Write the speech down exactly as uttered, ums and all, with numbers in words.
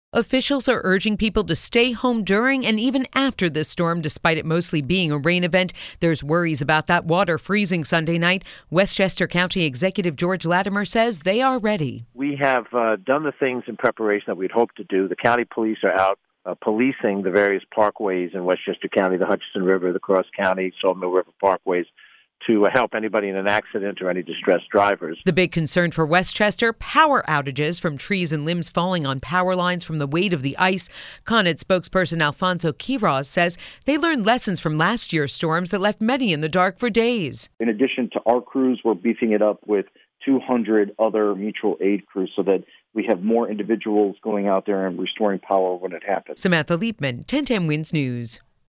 Officials are urging people to stay home during and even after this storm, despite it mostly being a rain event. There's worries about that water freezing Sunday night. Westchester County Executive George Latimer says they are ready. We have uh, done the things in preparation that we'd hoped to do. The county police are out uh, policing the various parkways in Westchester County, the Hutchinson River, the Cross County, Sawmill River parkways, to help anybody in an accident or any distressed drivers. The big concern for Westchester, power outages from trees and limbs falling on power lines from the weight of the ice. Con Ed spokesperson Alfonso Quiroz says they learned lessons from last year's storms that left many in the dark for days. In addition to our crews, we're beefing it up with two hundred other mutual aid crews so that we have more individuals going out there and restoring power when it happens. Samantha Leapman, ten ten Wins News.